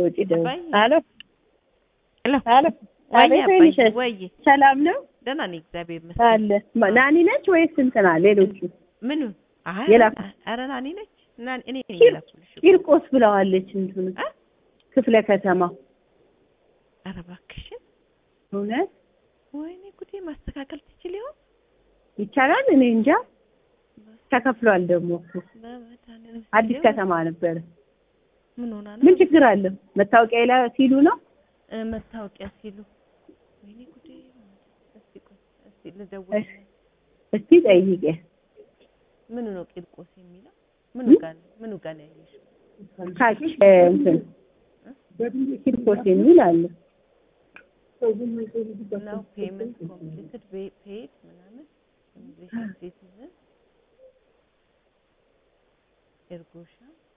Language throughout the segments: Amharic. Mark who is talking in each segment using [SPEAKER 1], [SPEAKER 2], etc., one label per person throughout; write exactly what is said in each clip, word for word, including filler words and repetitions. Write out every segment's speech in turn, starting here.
[SPEAKER 1] ወጪ ደው አሎ
[SPEAKER 2] አሎ
[SPEAKER 1] አሎ
[SPEAKER 2] አቤት ወይ
[SPEAKER 1] ሰላም ነው
[SPEAKER 2] ደህና ነኝ እግዚአብሔር ይመስገን
[SPEAKER 1] አለ ናኒ ነች ወይስ እንትና ሌሎቹ
[SPEAKER 2] ምን አይ ኧረ ናኒ ነች ናኒ እኔ ነኝ ያላኩልሽ
[SPEAKER 1] ቂርቆስ ብለዋለች እንትን ክፍለ ከተማ
[SPEAKER 2] ኧረ እባክሽ
[SPEAKER 1] እውነት
[SPEAKER 2] ወይኔ ጉዴ ማስተካከል ትችል ይሆን
[SPEAKER 1] ይቻላል እኔ እንጃ ተከፍሏል ደግሞ አዲስ ከተማ ነበር
[SPEAKER 2] ምን ሆና ነው
[SPEAKER 1] ምን ችግር አለ መታወቂያ ላይ ሲሉ ነው
[SPEAKER 2] መታወቂያ ሲሉ ወይኔ ጉዴ እስቲ ቆይ እስቲ ልደውል
[SPEAKER 1] እስቲ ጠይቄ
[SPEAKER 2] ምን ነው ቂርቆስ የሚለው ምን ጋር ምን ጋር ነው ያየሽው
[SPEAKER 1] ካች እንትን ቂርቆስ የሚል አለ
[SPEAKER 2] ነው ፔመንት ኮምፕሊትድ ፔድ ምናምን እንግሊሽ ሲቲዝን ኤርጎሻ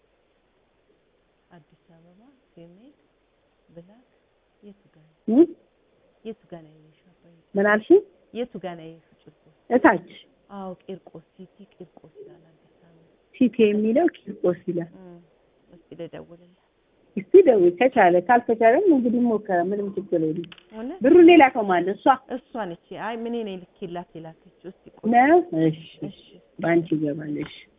[SPEAKER 2] አዲስ አበባ ፌሜል ብላክ የቱ ጋር የቱ ጋር ነው ያየሽው
[SPEAKER 1] ምን አልሽ
[SPEAKER 2] የቱ ጋር ነው ያየሽው ቂርቆስ
[SPEAKER 1] እታች
[SPEAKER 2] አዎ ቂርቆስ ሲቲ ቂርቆስ ይላል አዲስ አበባ
[SPEAKER 1] ሲቲ የሚለው ቂርቆስ ይላል
[SPEAKER 2] እስቲ ልደውልልህ
[SPEAKER 1] እስቲ ደውይ ከቻለ ካልተቻለም እንግዲህ ሞከረ ምንም ችግር የለም ብሩ ሌላ ከማን እሷ
[SPEAKER 2] እሷ ነች አይ ምን እኔ ልክላት ይላከችው እስቲ ቆይ
[SPEAKER 1] ነው እሺ እሺ ባንቺ ገባለሽ